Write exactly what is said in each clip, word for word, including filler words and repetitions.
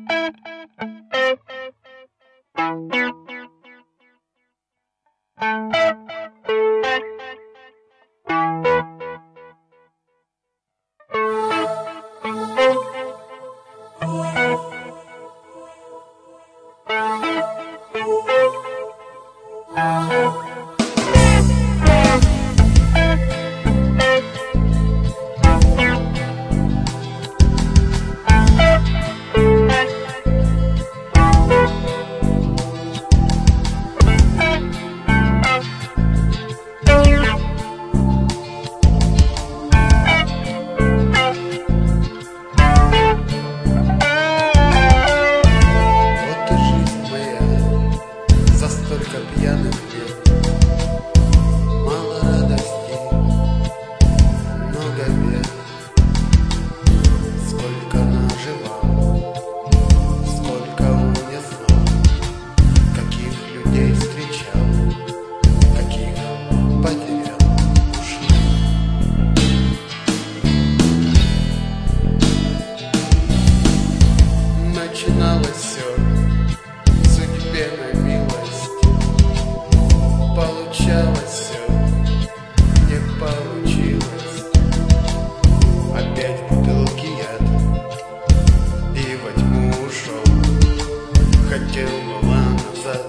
Начиналось все судьбе на милость, получалось все, не получилось. Опять в бутылке яд и во тьму ушел. Хотел была назад,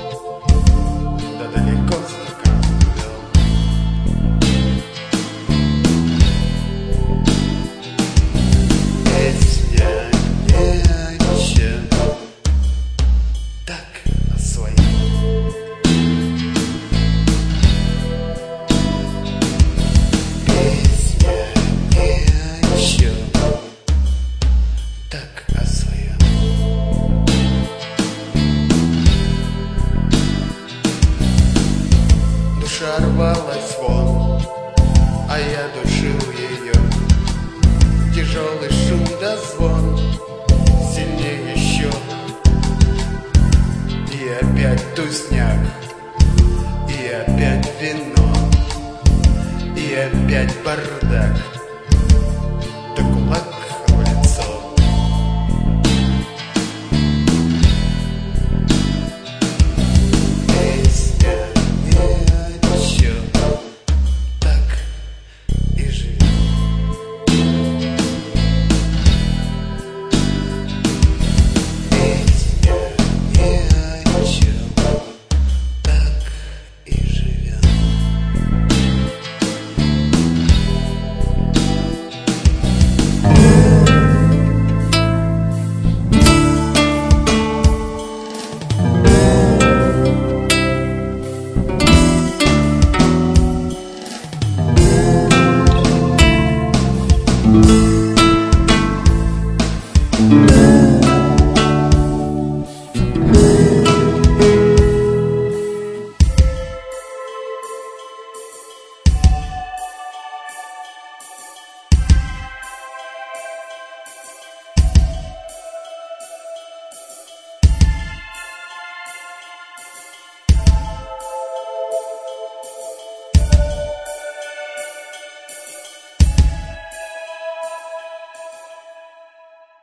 да далеко стакан вел. Песня душа рвалась вон, а я душил ее. Тяжелый шум да звон, сильнее еще. И опять тусняк, и опять вино, и опять бардак, да кулак в лицо.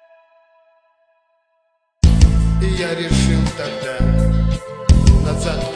И я решил тогда назад